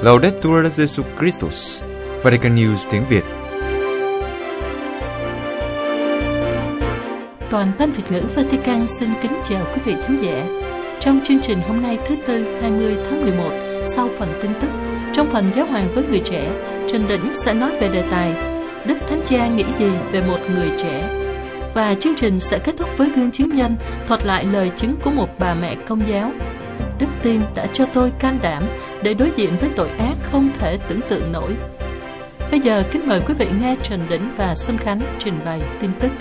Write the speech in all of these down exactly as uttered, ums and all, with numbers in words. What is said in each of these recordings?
Laudetur Jesus Christus, Vatican News tiếng Việt. Toàn ban Việt ngữ Vatican xin kính chào quý vị khán giả. Trong chương trình hôm nay thứ Tư hai mươi tháng mười một, sau phần tin tức, trong phần Giáo hoàng với người trẻ, Trần Đỉnh sẽ nói về đề tài Đức Thánh Cha nghĩ gì về một người trẻ. Và chương trình sẽ kết thúc với gương chứng nhân thuật lại lời chứng của một bà mẹ Công giáo. Đức tin đã cho tôi can đảm để đối diện với tội ác không thể tưởng tượng nổi. Bây giờ kính mời quý vị nghe Trần Đỉnh và Xuân Khánh trình bày tin tức.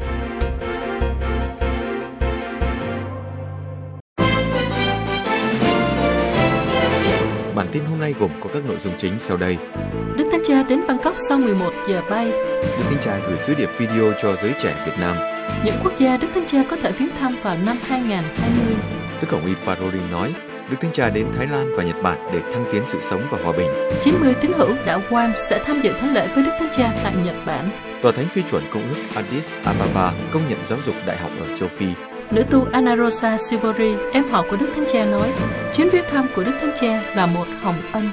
Bản tin hôm nay gồm có các nội dung chính sau đây. Đức Thánh Cha đến Bangkok sau mười một giờ bay. Đức Thánh Cha gửi sứ điệp video cho giới trẻ Việt Nam. Những quốc gia Đức Thánh Cha có thể viếng thăm vào năm hai không hai không. Đức Hồng Y Parolin nói, Đức Thánh Cha đến Thái Lan và Nhật Bản để thăng tiến sự sống và hòa bình. chín mươi tín hữu đạo Guam sẽ tham dự thánh lễ với Đức Thánh Cha tại Nhật Bản. Tòa Thánh phê chuẩn Công ước Addis Ababa công nhận giáo dục đại học ở châu Phi. Nữ tu Ana Rosa Sivori, em họ của Đức Thánh Cha nói, chuyến viếng thăm của Đức Thánh Cha là một hồng ân.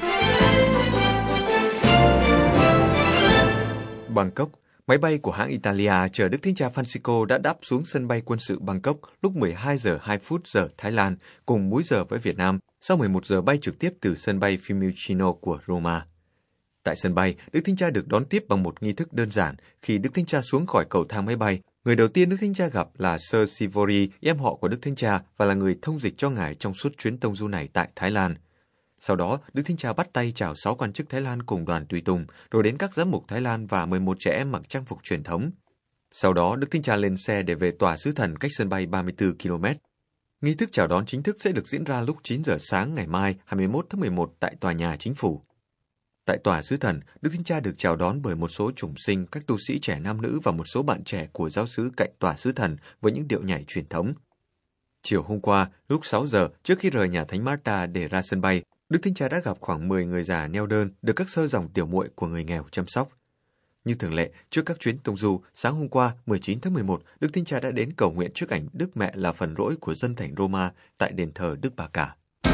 Bangkok, máy bay của hãng Italia chở Đức Thánh Cha Francisco đã đáp xuống sân bay quân sự Bangkok lúc mười hai giờ hai phút giờ Thái Lan, cùng múi giờ với Việt Nam, sau mười một giờ bay trực tiếp từ sân bay Fiumicino của Roma. Tại sân bay, Đức Thánh Cha được đón tiếp bằng một nghi thức đơn giản. Khi Đức Thánh Cha xuống khỏi cầu thang máy bay, người đầu tiên Đức Thánh Cha gặp là Sir Sivori, em họ của Đức Thánh Cha và là người thông dịch cho ngài trong suốt chuyến tông du này tại Thái Lan. Sau đó, Đức Thánh Cha bắt tay chào sáu quan chức Thái Lan cùng đoàn tùy tùng, rồi đến các giám mục Thái Lan và mười một trẻ em mặc trang phục truyền thống. Sau đó, Đức Thánh Cha lên xe để về tòa sứ thần cách sân bay ba mươi tư ki lô mét. Nghi thức chào đón chính thức sẽ được diễn ra lúc chín giờ sáng ngày mai, hai mươi mốt tháng mười một tại tòa nhà chính phủ. Tại tòa sứ thần, Đức Thánh Cha được chào đón bởi một số chủng sinh, các tu sĩ trẻ nam nữ và một số bạn trẻ của giáo xứ cạnh tòa sứ thần với những điệu nhảy truyền thống. Chiều hôm qua, lúc sáu giờ, trước khi rời nhà Thánh Marta để ra sân bay, Đức Thánh Cha đã gặp khoảng mười người già neo đơn được các sơ dòng tiểu muội của người nghèo chăm sóc. Như thường lệ, trước các chuyến tông du, sáng hôm qua, mười chín tháng mười một, Đức Thánh Cha đã đến cầu nguyện trước ảnh Đức Mẹ là phần lỗi của dân thành Roma tại đền thờ Đức Bà Cả.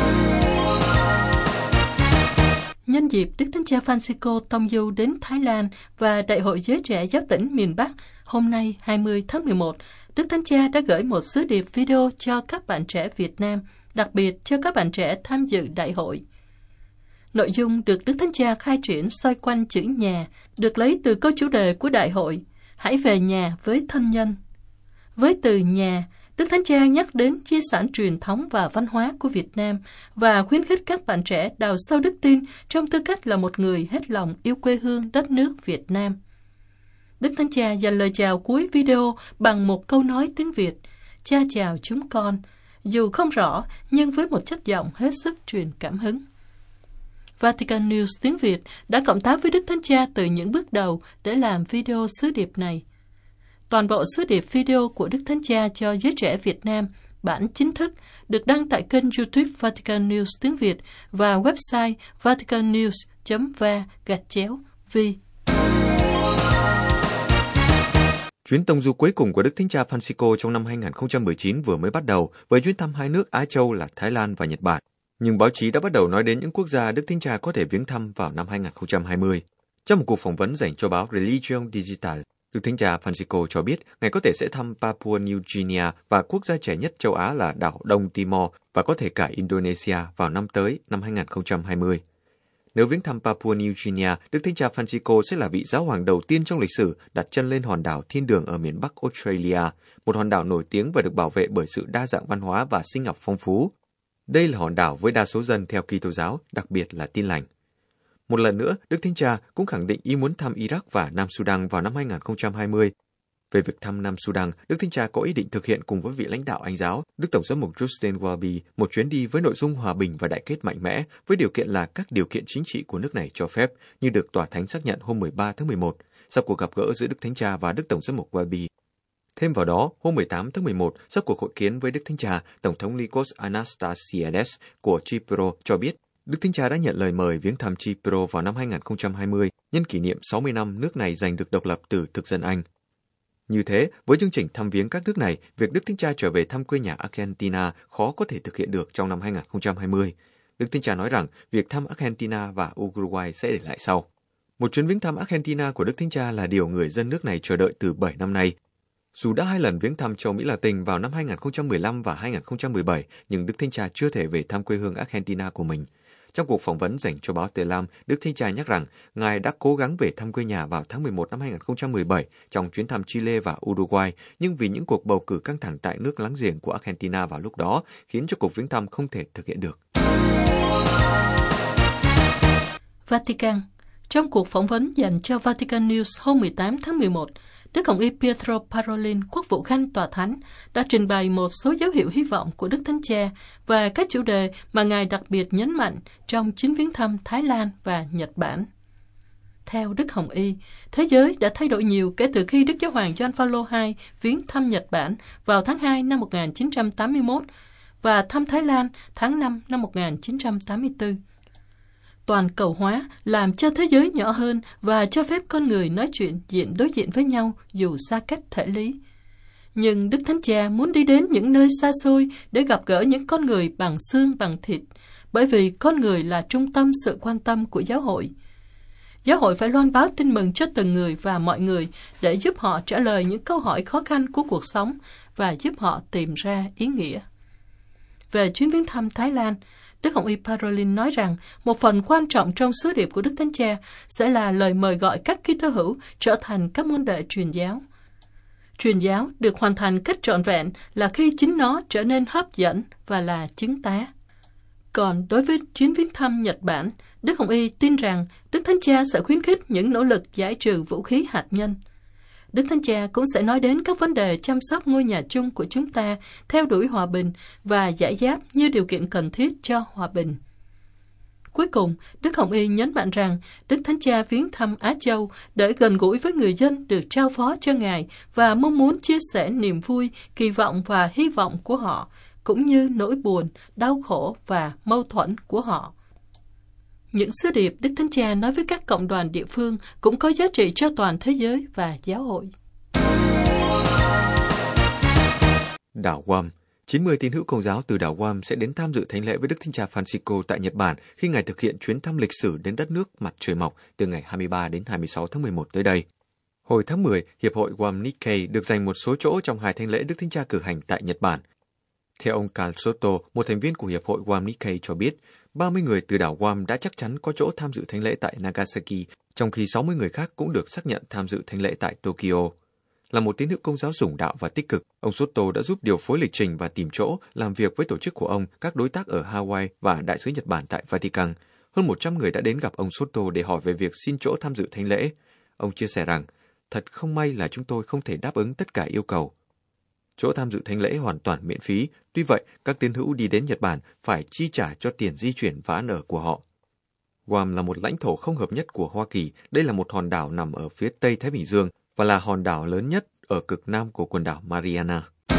Nhân dịp Đức Thánh Cha Francisco tông du đến Thái Lan và Đại hội Giới Trẻ Giáo tỉnh miền Bắc, hôm nay hai mươi tháng mười một, Đức Thánh Cha đã gửi một sứ điệp video cho các bạn trẻ Việt Nam, đặc biệt cho các bạn trẻ tham dự đại hội. Nội dung được Đức Thánh Cha khai triển xoay quanh chữ nhà, được lấy từ câu chủ đề của đại hội, hãy về nhà với thân nhân. Với từ nhà, Đức Thánh Cha nhắc đến di sản truyền thống và văn hóa của Việt Nam và khuyến khích các bạn trẻ đào sâu đức tin trong tư cách là một người hết lòng yêu quê hương đất nước Việt Nam. Đức Thánh Cha dành lời chào cuối video bằng một câu nói tiếng Việt, Cha chào chúng con, dù không rõ nhưng với một chất giọng hết sức truyền cảm hứng. Vatican News tiếng Việt đã cộng tác với Đức Thánh Cha từ những bước đầu để làm video sứ điệp này. Toàn bộ sứ điệp video của Đức Thánh Cha cho giới trẻ Việt Nam, bản chính thức, được đăng tại kênh YouTube Vatican News tiếng Việt và website vaticannews chấm va gạch chéo vi. Chuyến tông du cuối cùng của Đức Thánh Cha Francisco trong năm hai không một chín vừa mới bắt đầu với chuyến thăm hai nước Á Châu là Thái Lan và Nhật Bản. Nhưng báo chí đã bắt đầu nói đến những quốc gia Đức Thánh Cha có thể viếng thăm vào năm hai không hai không. Trong một cuộc phỏng vấn dành cho báo Religion Digital, Đức Thánh Cha Francisco cho biết Ngài có thể sẽ thăm Papua New Guinea và quốc gia trẻ nhất châu Á là đảo Đông Timor và có thể cả Indonesia vào năm tới, năm hai không hai không. Nếu viếng thăm Papua New Guinea, Đức Thánh Cha Francisco sẽ là vị giáo hoàng đầu tiên trong lịch sử đặt chân lên hòn đảo thiên đường ở miền Bắc Australia, một hòn đảo nổi tiếng và được bảo vệ bởi sự đa dạng văn hóa và sinh học phong phú. Đây là hòn đảo với đa số dân theo Kitô giáo, đặc biệt là Tin lành. Một lần nữa, Đức Thánh Cha cũng khẳng định ý muốn thăm Iraq và Nam Sudan vào năm hai không hai không. Về việc thăm Nam Sudan, Đức Thánh Cha có ý định thực hiện cùng với vị lãnh đạo Anh giáo, Đức Tổng giám mục Justin Welby, một chuyến đi với nội dung hòa bình và đại kết mạnh mẽ, với điều kiện là các điều kiện chính trị của nước này cho phép, như được Tòa Thánh xác nhận hôm mười ba tháng mười một, sau cuộc gặp gỡ giữa Đức Thánh Cha và Đức Tổng giám mục Welby. Thêm vào đó, hôm mười tám tháng mười một, sau cuộc hội kiến với Đức Thánh Cha, Tổng thống Nikos Anastasiades của Chipro cho biết Đức Thánh Cha đã nhận lời mời viếng thăm Chipro vào năm hai không hai không, nhân kỷ niệm sáu mươi năm nước này giành được độc lập từ thực dân Anh. Như thế, với chương trình thăm viếng các nước này, việc Đức Thánh Cha trở về thăm quê nhà Argentina khó có thể thực hiện được trong năm hai không hai không. Đức Thánh Cha nói rằng việc thăm Argentina và Uruguay sẽ để lại sau. Một chuyến viếng thăm Argentina của Đức Thánh Cha là điều người dân nước này chờ đợi từ bảy năm nay. Dù đã hai lần viếng thăm châu Mỹ Latin vào năm hai không một lăm và hai không một bảy, nhưng Đức Thánh Cha chưa thể về thăm quê hương Argentina của mình. Trong cuộc phỏng vấn dành cho báo Tề Lam, Đức Thánh Cha nhắc rằng Ngài đã cố gắng về thăm quê nhà vào tháng mười một năm hai không một bảy trong chuyến thăm Chile và Uruguay, nhưng vì những cuộc bầu cử căng thẳng tại nước láng giềng của Argentina vào lúc đó, khiến cho cuộc viếng thăm không thể thực hiện được. Vatican. Trong cuộc phỏng vấn dành cho Vatican News hôm mười tám tháng mười một, Đức Hồng Y Pietro Parolin, quốc vụ khanh tòa thánh, đã trình bày một số dấu hiệu hy vọng của Đức Thánh Cha và các chủ đề mà Ngài đặc biệt nhấn mạnh trong chuyến viếng thăm Thái Lan và Nhật Bản. Theo Đức Hồng Y, thế giới đã thay đổi nhiều kể từ khi Đức Giáo hoàng Gioan Phaolô đệ nhị viếng thăm Nhật Bản vào tháng hai năm một nghìn chín trăm tám mươi mốt và thăm Thái Lan tháng năm năm một nghìn chín trăm tám mươi tư. Toàn cầu hóa làm cho thế giới nhỏ hơn và cho phép con người nói chuyện diện đối diện với nhau dù xa cách thể lý. Nhưng Đức Thánh Cha muốn đi đến những nơi xa xôi để gặp gỡ những con người bằng xương bằng thịt, bởi vì con người là trung tâm sự quan tâm của giáo hội. Giáo hội phải loan báo tin mừng cho từng người và mọi người để giúp họ trả lời những câu hỏi khó khăn của cuộc sống và giúp họ tìm ra ý nghĩa. Về chuyến viếng thăm Thái Lan, Đức Hồng Y Parolin nói rằng một phần quan trọng trong sứ điệp của Đức Thánh Cha sẽ là lời mời gọi các Kitô hữu trở thành các môn đệ truyền giáo. Truyền giáo được hoàn thành cách trọn vẹn là khi chính nó trở nên hấp dẫn và là chứng tá. Còn đối với chuyến viếng thăm Nhật Bản, Đức Hồng Y tin rằng Đức Thánh Cha sẽ khuyến khích những nỗ lực giải trừ vũ khí hạt nhân. Đức Thánh Cha cũng sẽ nói đến các vấn đề chăm sóc ngôi nhà chung của chúng ta, theo đuổi hòa bình và giải giáp như điều kiện cần thiết cho hòa bình. Cuối cùng, Đức Hồng Y nhấn mạnh rằng Đức Thánh Cha viếng thăm Á Châu để gần gũi với người dân được trao phó cho Ngài và mong muốn chia sẻ niềm vui, kỳ vọng và hy vọng của họ, cũng như nỗi buồn, đau khổ và mâu thuẫn của họ. Những sứ điệp Đức Thánh Cha nói với các cộng đoàn địa phương cũng có giá trị cho toàn thế giới và giáo hội. Đảo Guam. chín mươi tín hữu Công giáo từ đảo Guam sẽ đến tham dự thánh lễ với Đức Thánh Cha Francisco tại Nhật Bản khi Ngài thực hiện chuyến thăm lịch sử đến đất nước mặt trời mọc từ ngày hai mươi ba đến hai mươi sáu tháng mười một tới đây. Hồi tháng mười, Hiệp hội Guam Nikkei được dành một số chỗ trong hai thánh lễ Đức Thánh Cha cử hành tại Nhật Bản. Theo ông Carl Soto, một thành viên của Hiệp hội Guam Nikkei cho biết, ba mươi người từ đảo Guam đã chắc chắn có chỗ tham dự thánh lễ tại Nagasaki, trong khi sáu mươi người khác cũng được xác nhận tham dự thánh lễ tại Tokyo. Là một tín hữu Công giáo sủng đạo và tích cực, ông Soto đã giúp điều phối lịch trình và tìm chỗ, làm việc với tổ chức của ông, các đối tác ở Hawaii và Đại sứ Nhật Bản tại Vatican. Hơn một trăm người đã đến gặp ông Soto để hỏi về việc xin chỗ tham dự thánh lễ. Ông chia sẻ rằng, thật không may là chúng tôi không thể đáp ứng tất cả yêu cầu. Chỗ tham dự thánh lễ hoàn toàn miễn phí, tuy vậy các tín hữu đi đến Nhật Bản phải chi trả cho tiền di chuyển và ăn ở của họ. Guam là một lãnh thổ không hợp nhất của Hoa Kỳ, đây là một hòn đảo nằm ở phía Tây Thái Bình Dương và là hòn đảo lớn nhất ở cực nam của quần đảo Mariana.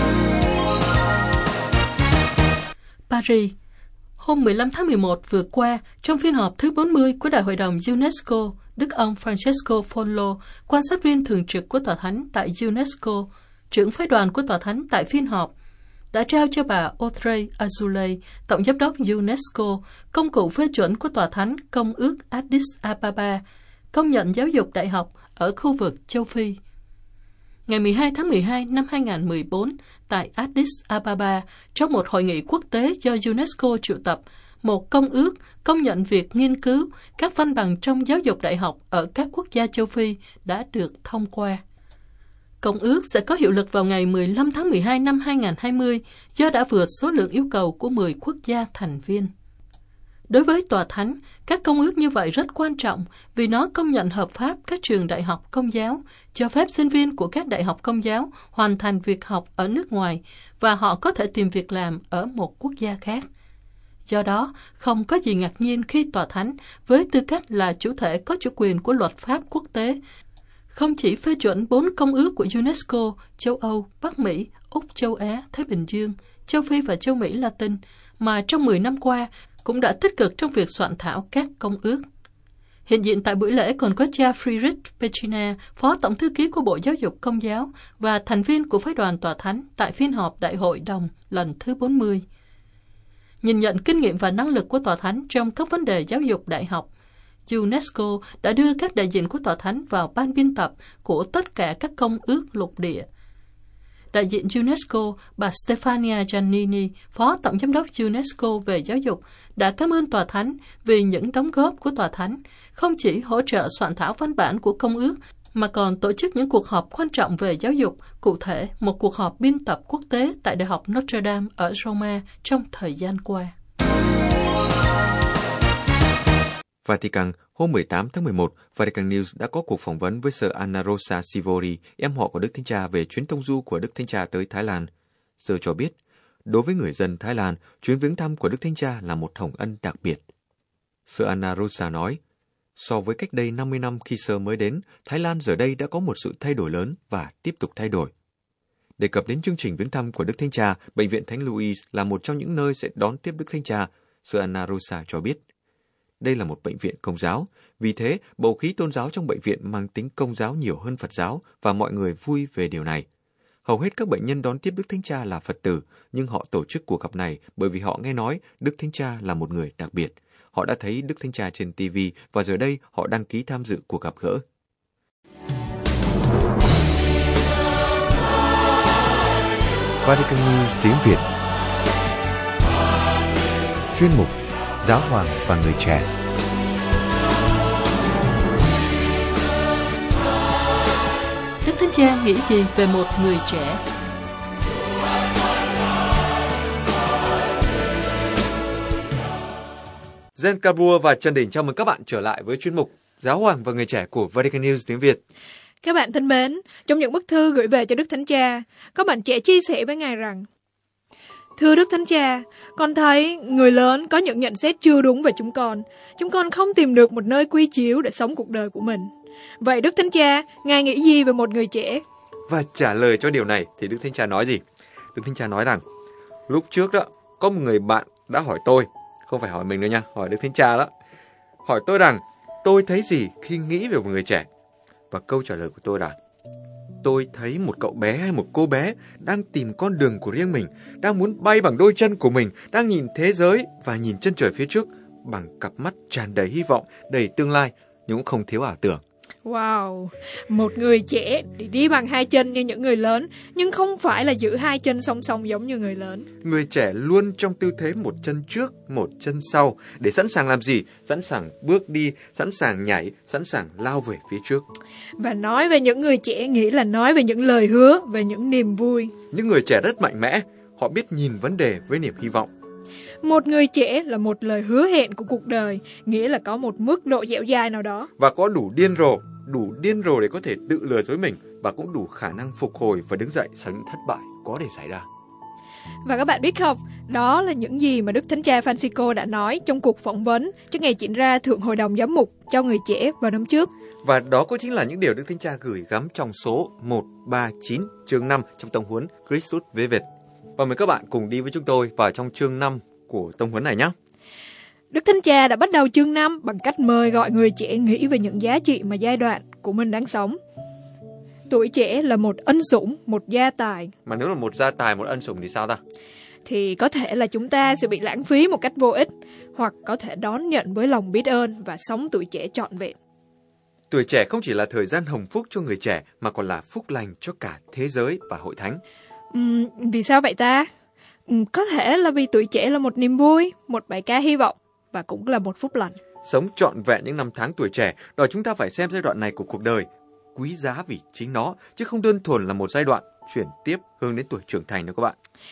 Paris. Hôm mười lăm tháng mười một vừa qua, trong phiên họp thứ bốn mươi của Đại hội đồng UNESCO, Đức ông Francesco Fonlo, quan sát viên thường trực của Tòa Thánh tại UNESCO, trưởng phái đoàn của Tòa Thánh tại phiên họp, đã trao cho bà Audrey Azoulay, Tổng giám đốc UNESCO, công cụ phê chuẩn của Tòa Thánh Công ước Addis Ababa, công nhận giáo dục đại học ở khu vực châu Phi. Ngày mười hai tháng mười hai năm hai nghìn không trăm mười bốn, tại Addis Ababa, trong một hội nghị quốc tế do UNESCO triệu tập, một công ước công nhận việc nghiên cứu các văn bằng trong giáo dục đại học ở các quốc gia châu Phi đã được thông qua. Công ước sẽ có hiệu lực vào ngày mười lăm tháng mười hai năm hai nghìn không trăm hai mươi do đã vượt số lượng yêu cầu của mười quốc gia thành viên. Đối với Tòa Thánh, các công ước như vậy rất quan trọng vì nó công nhận hợp pháp các trường đại học Công giáo, cho phép sinh viên của các đại học Công giáo hoàn thành việc học ở nước ngoài và họ có thể tìm việc làm ở một quốc gia khác. Do đó, không có gì ngạc nhiên khi Tòa Thánh, với tư cách là chủ thể có chủ quyền của luật pháp quốc tế, không chỉ phê chuẩn bốn công ước của UNESCO, châu Âu, Bắc Mỹ, Úc, châu Á, Thái Bình Dương, châu Phi và châu Mỹ Latin, mà trong mười năm qua cũng đã tích cực trong việc soạn thảo các công ước. Hiện diện tại buổi lễ còn có cha Friedrich Pechina, Phó Tổng Thư ký của Bộ Giáo dục Công giáo và thành viên của phái đoàn Tòa Thánh tại phiên họp Đại hội đồng lần thứ bốn mươi. nhìn nhận kinh nghiệm và năng lực của Tòa Thánh trong các vấn đề giáo dục đại học. UNESCO đã đưa các đại diện của Tòa Thánh vào ban biên tập của tất cả các công ước lục địa. Đại diện UNESCO, bà Stefania Giannini, Phó Tổng Giám đốc UNESCO về giáo dục, đã cảm ơn Tòa Thánh vì những đóng góp của Tòa Thánh, không chỉ hỗ trợ soạn thảo văn bản của công ước, mà còn tổ chức những cuộc họp quan trọng về giáo dục, cụ thể một cuộc họp biên tập quốc tế tại Đại học Notre Dame ở Roma trong thời gian qua. Vatican, hôm mười tám tháng mười một, Vatican News đã có cuộc phỏng vấn với Sir Anna Rosa Sivori, em họ của Đức Thánh Cha về chuyến tông du của Đức Thánh Cha tới Thái Lan. Sir cho biết, đối với người dân Thái Lan, chuyến viếng thăm của Đức Thánh Cha là một hồng ân đặc biệt. Sir Anna Rosa nói, so với cách đây năm mươi năm khi Sir mới đến, Thái Lan giờ đây đã có một sự thay đổi lớn và tiếp tục thay đổi. Đề cập đến chương trình viếng thăm của Đức Thánh Cha, Bệnh viện Thánh Louis là một trong những nơi sẽ đón tiếp Đức Thánh Cha, Sir Anna Rosa cho biết. Đây là một bệnh viện Công giáo, vì thế bầu khí tôn giáo trong bệnh viện mang tính Công giáo nhiều hơn Phật giáo và mọi người vui về điều này. Hầu hết các bệnh nhân đón tiếp Đức Thánh Cha là Phật tử, nhưng họ tổ chức cuộc gặp này bởi vì họ nghe nói Đức Thánh Cha là một người đặc biệt. Họ đã thấy Đức Thánh Cha trên ti vi và giờ đây họ đăng ký tham dự cuộc gặp gỡ. Vatican News tiếng Việt. Chuyên mục Giáo hoàng và người trẻ. Đức Thánh Cha nghĩ gì về một người trẻ? Zen Kabur và Trần Đình chào mừng các bạn trở lại với chuyên mục Giáo hoàng và người trẻ của Vatican News tiếng Việt. Các bạn thân mến, trong những bức thư gửi về cho Đức Thánh Cha, có bạn trẻ chia sẻ với Ngài rằng: Thưa Đức Thánh Cha, con thấy người lớn có những nhận xét chưa đúng về chúng con. Chúng con không tìm được một nơi quy chiếu để sống cuộc đời của mình. Vậy Đức Thánh Cha, Ngài nghĩ gì về một người trẻ? Và trả lời cho điều này thì Đức Thánh Cha nói gì? Đức Thánh Cha nói rằng, lúc trước đó, có một người bạn đã hỏi tôi, không phải hỏi mình đâu nha, hỏi Đức Thánh Cha đó. Hỏi tôi rằng, tôi thấy gì khi nghĩ về một người trẻ? Và câu trả lời của tôi là, tôi thấy một cậu bé hay một cô bé đang tìm con đường của riêng mình, đang muốn bay bằng đôi chân của mình, đang nhìn thế giới và nhìn chân trời phía trước bằng cặp mắt tràn đầy hy vọng, đầy tương lai, nhưng cũng không thiếu ảo tưởng. Wow, một người trẻ thì đi bằng hai chân như những người lớn, nhưng không phải là giữ hai chân song song giống như người lớn. Người trẻ luôn trong tư thế một chân trước, một chân sau, để sẵn sàng làm gì? Sẵn sàng bước đi, sẵn sàng nhảy, sẵn sàng lao về phía trước. Và nói về những người trẻ nghĩa là nói về những lời hứa, về những niềm vui. Những người trẻ rất mạnh mẽ, họ biết nhìn vấn đề với niềm hy vọng. Một người trẻ là một lời hứa hẹn của cuộc đời, nghĩa là có một mức độ dẻo dai nào đó. Và có đủ điên rồ, đủ điên rồ để có thể tự lừa dối mình, và cũng đủ khả năng phục hồi và đứng dậy sau những thất bại có thể xảy ra. Và các bạn biết không, đó là những gì mà Đức Thánh Cha Francisco đã nói trong cuộc phỏng vấn trước ngày diễn ra Thượng Hội đồng Giám mục cho người trẻ vào năm trước. Và đó cũng chính là những điều Đức Thánh Cha gửi gắm trong số một ba chín chương năm trong tông huấn Christus Vivet. Và mời các bạn cùng đi với chúng tôi vào trong chương năm của tông huấn này nhé. Đức Thánh Cha đã bắt đầu chương năm bằng cách mời gọi người trẻ nghĩ về những giá trị mà giai đoạn của mình đang sống. Tuổi trẻ là một ân sủng, một gia tài. Mà nếu là một gia tài, một ân sủng thì sao ta? Thì có thể là chúng ta sẽ bị lãng phí một cách vô ích, hoặc có thể đón nhận với lòng biết ơn và sống tuổi trẻ trọn vẹn. Tuổi trẻ không chỉ là thời gian hồng phúc cho người trẻ, mà còn là phúc lành cho cả thế giới và hội thánh. Uhm, vì sao vậy ta? Uhm, có thể là vì tuổi trẻ là một niềm vui, một bài ca hy vọng, và cũng là một phúc lành. Sống trọn vẹn những năm tháng tuổi trẻ, đòi chúng ta phải xem giai đoạn này của cuộc đời quý giá vì chính nó, chứ không đơn thuần là một giai đoạn chuyển tiếp hướng đến tuổi trưởng thành nữa các bạn.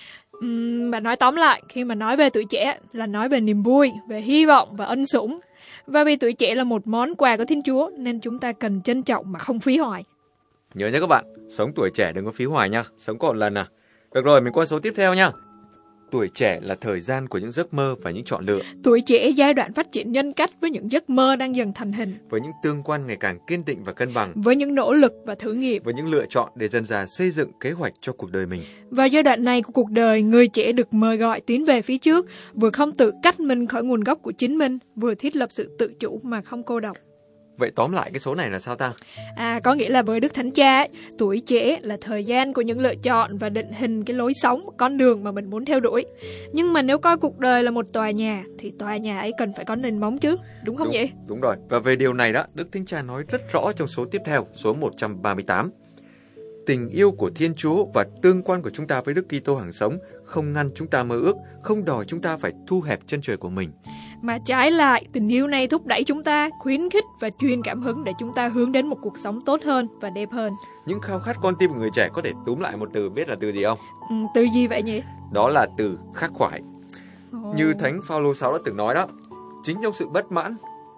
Uhm, bạn nói tóm lại, khi mà nói về tuổi trẻ là nói về niềm vui, về hy vọng và ân sủng. Và vì tuổi trẻ là một món quà của Thiên Chúa, nên chúng ta cần trân trọng mà không phí hoài. Nhớ nhé các bạn, sống tuổi trẻ đừng có phí hoài nha, sống còn lần à. Được rồi, mình qua số tiếp theo nha. Tuổi trẻ là thời gian của những giấc mơ và những chọn lựa. Tuổi trẻ giai đoạn phát triển nhân cách với những giấc mơ đang dần thành hình. Với những tương quan ngày càng kiên định và cân bằng. Với những nỗ lực và thử nghiệm. Với những lựa chọn để dần dà xây dựng kế hoạch cho cuộc đời mình. Vào giai đoạn này của cuộc đời, người trẻ được mời gọi tiến về phía trước, vừa không tự cắt mình khỏi nguồn gốc của chính mình, vừa thiết lập sự tự chủ mà không cô độc. Vậy tóm lại cái số này là sao ta? À, có nghĩa là với Đức Thánh Cha ấy, tuổi trẻ là thời gian của những lựa chọn và định hình cái lối sống, con đường mà mình muốn theo đuổi. Nhưng mà nếu coi cuộc đời là một tòa nhà thì tòa nhà ấy cần phải có nền móng chứ, đúng không đúng, vậy? Đúng rồi. Và về điều này đó, Đức Thánh Cha nói rất rõ trong số tiếp theo, số một trăm ba mươi tám. Tình yêu của Thiên Chúa và tương quan của chúng ta với Đức Kitô hằng sống không ngăn chúng ta mơ ước, không đòi chúng ta phải thu hẹp chân trời của mình. Mà trái lại, tình yêu này thúc đẩy chúng ta, khuyến khích và truyền cảm hứng để chúng ta hướng đến một cuộc sống tốt hơn và đẹp hơn. Những khao khát con tim của người trẻ có thể túm lại một từ, biết là từ gì không? Ừ, từ gì vậy nhỉ? Đó là từ khắc khoải. Oh. Như Thánh Phaolô sáu đã từng nói đó, chính trong sự bất mãn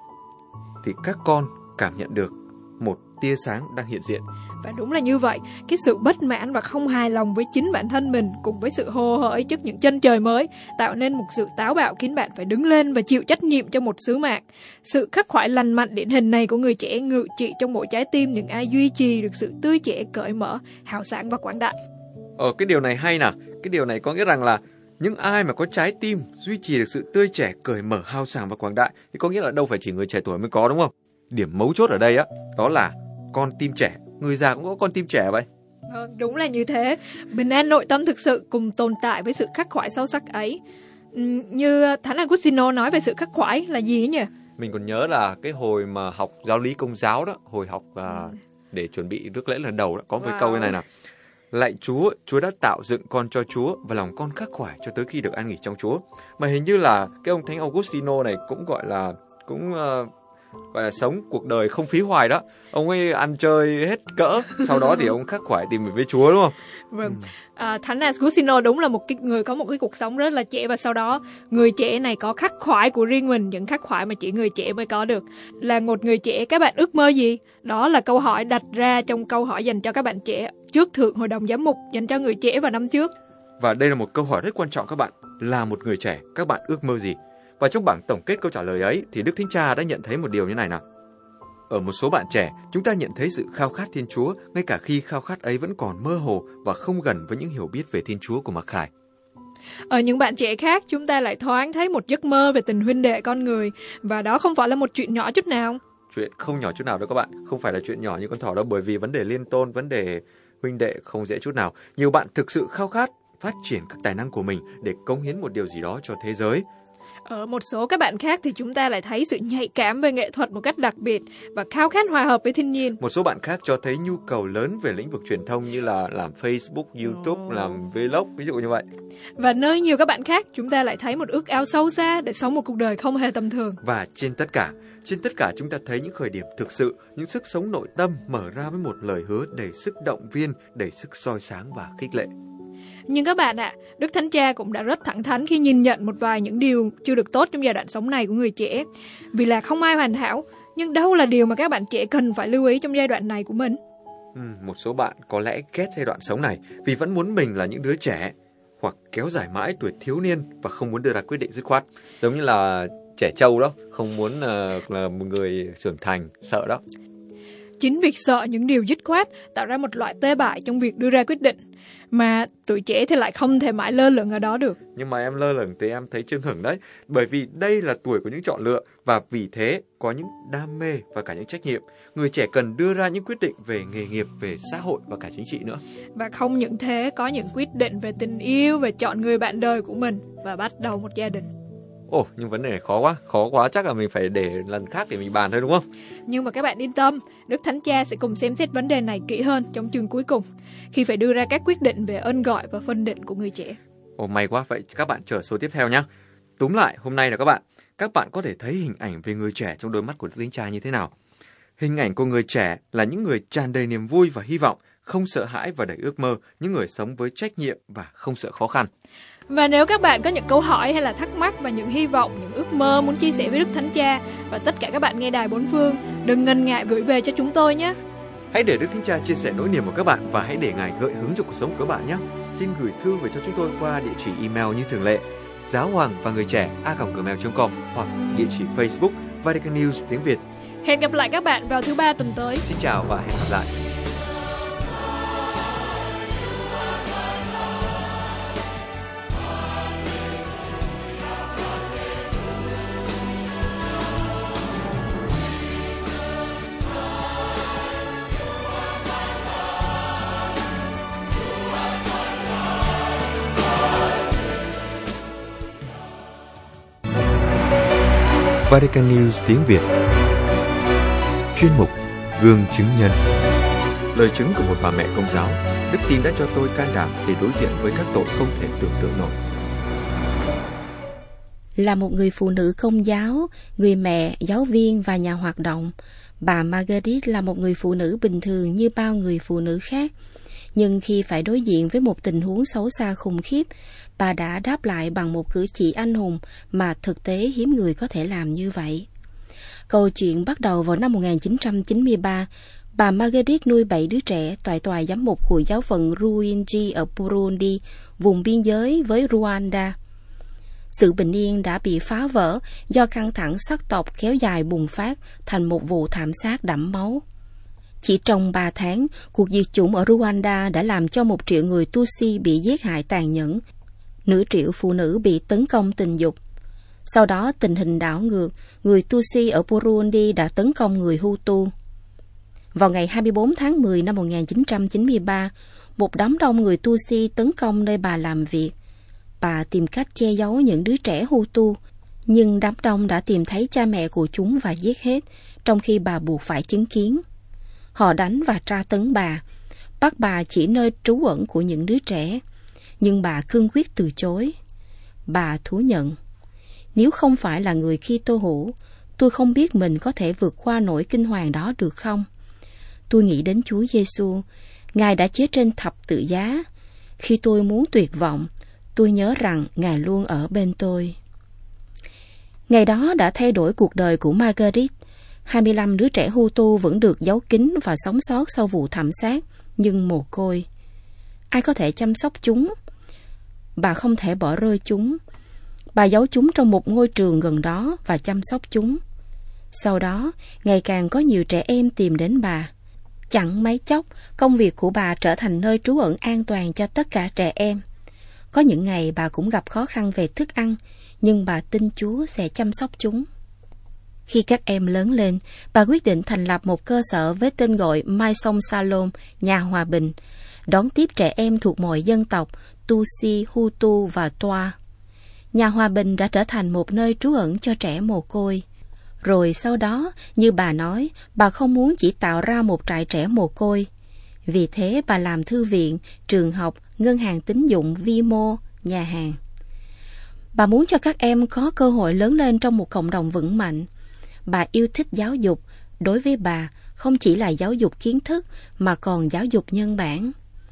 thì các con cảm nhận được một tia sáng đang hiện diện. Và đúng là như vậy, cái sự bất mãn và không hài lòng với chính bản thân mình cùng với sự hồ hởi trước những chân trời mới tạo nên một sự táo bạo khiến bạn phải đứng lên và chịu trách nhiệm cho một sứ mạng. Sự khắc khoải lành mạnh điển hình này của người trẻ ngự trị trong mỗi trái tim những ai duy trì được sự tươi trẻ, cởi mở, hào sảng và quảng đại. Ờ, cái điều này hay nè. Cái điều này có nghĩa rằng là những ai mà có trái tim duy trì được sự tươi trẻ, cởi mở, hào sảng và quảng đại thì có nghĩa là đâu phải chỉ người trẻ tuổi mới có, đúng không? Điểm mấu chốt ở đây á, đó là con tim trẻ. Người già cũng có con tim trẻ vậy. Ờ, đúng là như thế. Bình an nội tâm thực sự cùng tồn tại với sự khắc khoải sâu sắc ấy. Ừ, như Thánh Agustino nói về sự khắc khoải là gì ấy nhỉ? Mình còn nhớ là cái hồi mà học giáo lý Công giáo đó, hồi học uh, để chuẩn bị rước lễ lần đầu đó, có một Wow. câu như này nào: lạy Chúa, Chúa đã tạo dựng con cho Chúa và lòng con khắc khoải cho tới khi được an nghỉ trong Chúa. Mà hình như là cái ông Thánh Agustino này cũng gọi là cũng uh, gọi là sống cuộc đời không phí hoài đó. Ông ấy ăn chơi hết cỡ, sau đó thì ông khắc khoải tìm về với Chúa, đúng không? Vâng. À, Thánh Agustino đúng là một cái người có một cái cuộc sống rất là trẻ, và sau đó người trẻ này có khắc khoải của riêng mình, những khắc khoải mà chỉ người trẻ mới có được. Là một người trẻ, các bạn ước mơ gì? Đó là câu hỏi đặt ra trong câu hỏi dành cho các bạn trẻ trước Thượng Hội đồng Giám mục dành cho người trẻ vào năm trước. Và đây là một câu hỏi rất quan trọng các bạn. Là một người trẻ, các bạn ước mơ gì? Và trong bảng tổng kết câu trả lời ấy thì Đức Thánh Cha đã nhận thấy một điều như này nào. Ở một số bạn trẻ, chúng ta nhận thấy sự khao khát Thiên Chúa, ngay cả khi khao khát ấy vẫn còn mơ hồ và không gần với những hiểu biết về Thiên Chúa của Mặc Khải. Ở những bạn trẻ khác, chúng ta lại thoáng thấy một giấc mơ về tình huynh đệ con người, và đó không phải là một chuyện nhỏ chút nào. Chuyện không nhỏ chút nào đâu các bạn, không phải là chuyện nhỏ như con thỏ đâu, bởi vì vấn đề liên tôn, vấn đề huynh đệ không dễ chút nào. Nhiều bạn thực sự khao khát phát triển các tài năng của mình để cống hiến một điều gì đó cho thế giới. Ở một số các bạn khác thì chúng ta lại thấy sự nhạy cảm về nghệ thuật một cách đặc biệt và khao khát hòa hợp với thiên nhiên. Một số bạn khác cho thấy nhu cầu lớn về lĩnh vực truyền thông như là làm Facebook, YouTube, oh. làm vlog, ví dụ như vậy. Và nơi nhiều các bạn khác, chúng ta lại thấy một ước ao sâu xa để sống một cuộc đời không hề tầm thường. Và trên tất cả, trên tất cả chúng ta thấy những khởi điểm thực sự, những sức sống nội tâm mở ra với một lời hứa đầy sức động viên, đầy sức soi sáng và khích lệ. Nhưng các bạn ạ, à, Đức Thánh Cha cũng đã rất thẳng thắn khi nhìn nhận một vài những điều chưa được tốt trong giai đoạn sống này của người trẻ. Vì là không ai hoàn hảo, nhưng đâu là điều mà các bạn trẻ cần phải lưu ý trong giai đoạn này của mình? Ừ, một số bạn có lẽ ghét giai đoạn sống này vì vẫn muốn mình là những đứa trẻ, hoặc kéo dài mãi tuổi thiếu niên và không muốn đưa ra quyết định dứt khoát. Giống như là trẻ trâu đó, không muốn uh, là một người trưởng thành, sợ đó. Chính việc sợ những điều dứt khoát tạo ra một loại tê bại trong việc đưa ra quyết định, mà tuổi trẻ thì lại không thể mãi lơ lửng ở đó được. Nhưng mà em lơ lửng thì em thấy chưng hửng đấy, bởi vì đây là tuổi của những chọn lựa, và vì thế có những đam mê và cả những trách nhiệm. Người trẻ cần đưa ra những quyết định về nghề nghiệp, về xã hội và cả chính trị nữa. Và không những thế, có những quyết định về tình yêu, về chọn người bạn đời của mình và bắt đầu một gia đình. Ồ, nhưng vấn đề này khó quá, khó quá, chắc là mình phải để lần khác để mình bàn thôi, đúng không? Nhưng mà các bạn yên tâm, Đức Thánh Cha sẽ cùng xem xét vấn đề này kỹ hơn trong chương cuối cùng, khi phải đưa ra các quyết định về ân gọi và phân định của người trẻ. Ồ, may quá, vậy các bạn chờ số tiếp theo nhé. Túm lại, hôm nay là các bạn, các bạn có thể thấy hình ảnh về người trẻ trong đôi mắt của Đức Thánh Cha như thế nào? Hình ảnh của người trẻ là những người tràn đầy niềm vui và hy vọng, không sợ hãi và đầy ước mơ, những người sống với trách nhiệm và không sợ khó khăn. Và nếu các bạn có những câu hỏi hay là thắc mắc và những hy vọng, những ước mơ muốn chia sẻ với Đức Thánh Cha và tất cả các bạn nghe đài bốn phương, đừng ngần ngại gửi về cho chúng tôi nhé. Hãy để Đức Thánh Cha chia sẻ nỗi niềm của các bạn và hãy để Ngài gợi hứng cho cuộc sống của các bạn nhé. Xin gửi thư về cho chúng tôi qua địa chỉ email như thường lệ: giáo hoàng và người trẻ a còng gmail chấm com hoặc địa chỉ Facebook Vatican News tiếng Việt. Hẹn gặp lại các bạn vào thứ ba tuần tới. Xin chào và hẹn gặp lại. Vatican News tiếng Việt. Chuyên mục Gương chứng nhân. Lời chứng của một bà mẹ Công giáo. Đức tin đã cho tôi can đảm để đối diện với các tội không thể tưởng tượng nổi. Là một người phụ nữ Công giáo, người mẹ, giáo viên và nhà hoạt động, bà Marguerite là một người phụ nữ bình thường như bao người phụ nữ khác. Nhưng khi phải đối diện với một tình huống xấu xa khủng khiếp, bà đã đáp lại bằng một cử chỉ anh hùng mà thực tế hiếm người có thể làm như vậy. Câu chuyện bắt đầu vào năm một nghìn chín trăm chín mươi ba. Bà Marguerite nuôi bảy đứa trẻ toại toại giám mục của giáo phận Ruinji ở Burundi, vùng biên giới với Rwanda. Sự bình yên đã bị phá vỡ do căng thẳng sắc tộc kéo dài bùng phát thành một vụ thảm sát đẫm máu. Chỉ trong ba tháng, cuộc diệt chủng ở Rwanda đã làm cho một triệu người Tutsi bị giết hại tàn nhẫn, nửa triệu phụ nữ bị tấn công tình dục. Sau đó tình hình đảo ngược, người Tutsi ở Burundi đã tấn công người Hutu. Vào ngày hai mươi bốn tháng mười năm một nghìn chín trăm chín mươi ba, một đám đông người Tutsi tấn công nơi bà làm việc. Bà tìm cách che giấu những đứa trẻ Hutu, nhưng đám đông đã tìm thấy cha mẹ của chúng và giết hết, trong khi bà buộc phải chứng kiến. Họ đánh và tra tấn bà, bắt bà chỉ nơi trú ẩn của những đứa trẻ, nhưng bà cương quyết từ chối. Bà thú nhận, nếu không phải là người Kitô hữu, tôi không biết mình có thể vượt qua nỗi kinh hoàng đó được không. Tôi nghĩ đến Chúa Giêsu, Ngài đã chết trên thập tự giá. Khi tôi muốn tuyệt vọng, tôi nhớ rằng Ngài luôn ở bên tôi. Ngày đó đã thay đổi cuộc đời của Marguerite. hai mươi lăm đứa trẻ Hutu vẫn được giấu kín và sống sót sau vụ thảm sát, nhưng mồ côi. Ai có thể chăm sóc chúng? Bà không thể bỏ rơi chúng. Bà giấu chúng trong một ngôi trường gần đó và chăm sóc chúng. Sau đó, ngày càng có nhiều trẻ em tìm đến bà. Chẳng mấy chốc, công việc của bà trở thành nơi trú ẩn an toàn cho tất cả trẻ em. Có những ngày bà cũng gặp khó khăn về thức ăn, nhưng bà tin Chúa sẽ chăm sóc chúng. Khi các em lớn lên, bà quyết định thành lập một cơ sở với tên gọi Maison Salom, nhà hòa bình, đón tiếp trẻ em thuộc mọi dân tộc, Tutsi, Hutu và Twa. Nhà hòa bình đã trở thành một nơi trú ẩn cho trẻ mồ côi. Rồi sau đó, như bà nói, bà không muốn chỉ tạo ra một trại trẻ mồ côi. Vì thế bà làm thư viện, trường học, ngân hàng tín dụng vi mô, nhà hàng. Bà muốn cho các em có cơ hội lớn lên trong một cộng đồng vững mạnh. Bà yêu thích giáo dục. Đối với bà, không chỉ là giáo dục kiến thức mà còn giáo dục nhân bản.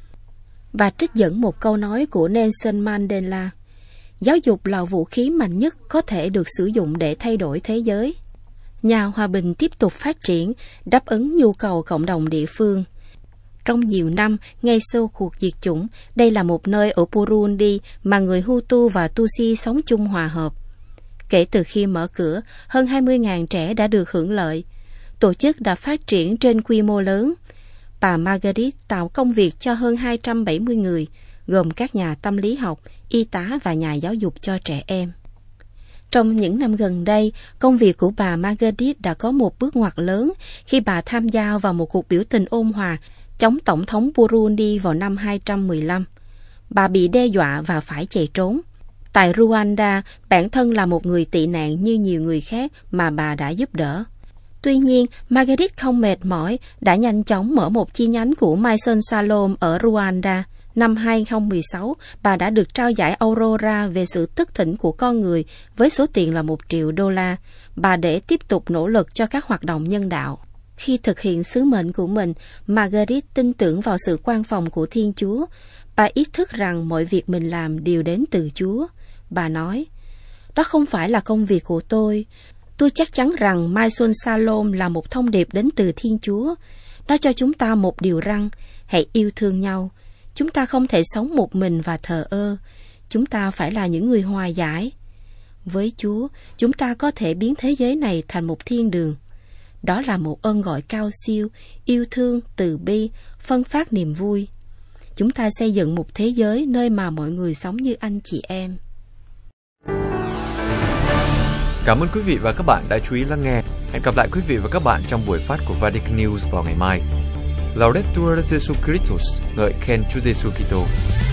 Bà trích dẫn một câu nói của Nelson Mandela: giáo dục là vũ khí mạnh nhất có thể được sử dụng để thay đổi thế giới. Nhà hòa bình tiếp tục phát triển, đáp ứng nhu cầu cộng đồng địa phương. Trong nhiều năm, ngay sau cuộc diệt chủng, đây là một nơi ở Burundi mà người Hutu và Tutsi sống chung hòa hợp. Kể từ khi mở cửa, hơn hai mươi nghìn trẻ đã được hưởng lợi. Tổ chức đã phát triển trên quy mô lớn. Bà Marguerite tạo công việc cho hơn hai trăm bảy mươi người, gồm các nhà tâm lý học, y tá và nhà giáo dục cho trẻ em. Trong những năm gần đây, công việc của bà Marguerite đã có một bước ngoặt lớn khi bà tham gia vào một cuộc biểu tình ôn hòa chống Tổng thống Burundi vào năm hai trăm mười lăm. Bà bị đe dọa và phải chạy trốn. Tại Rwanda, bản thân là một người tị nạn như nhiều người khác mà bà đã giúp đỡ. Tuy nhiên, Marguerite không mệt mỏi, đã nhanh chóng mở một chi nhánh của Maison Salom ở Rwanda. Năm hai không một sáu, bà đã được trao giải Aurora về sự tức tỉnh của con người với số tiền là một triệu đô la. Bà để tiếp tục nỗ lực cho các hoạt động nhân đạo. Khi thực hiện sứ mệnh của mình, Marguerite tin tưởng vào sự quan phòng của Thiên Chúa. Bà ý thức rằng mọi việc mình làm đều đến từ Chúa. Bà nói, đó không phải là công việc của tôi. Tôi chắc chắn rằng Maison Salom là một thông điệp đến từ Thiên Chúa. Nó cho chúng ta một điều rằng, hãy yêu thương nhau. Chúng ta không thể sống một mình và thờ ơ. Chúng ta phải là những người hòa giải. Với Chúa, chúng ta có thể biến thế giới này thành một thiên đường. Đó là một ơn gọi cao siêu, yêu thương, từ bi, phân phát niềm vui. Chúng ta xây dựng một thế giới nơi mà mọi người sống như anh chị em. Cảm ơn quý vị và các bạn đã chú ý lắng nghe. Hẹn gặp lại quý vị và các bạn trong buổi phát của Vatican News vào ngày mai. Laudetur Jesu Christus, ngợi khen Chúa Giêsu Kitô.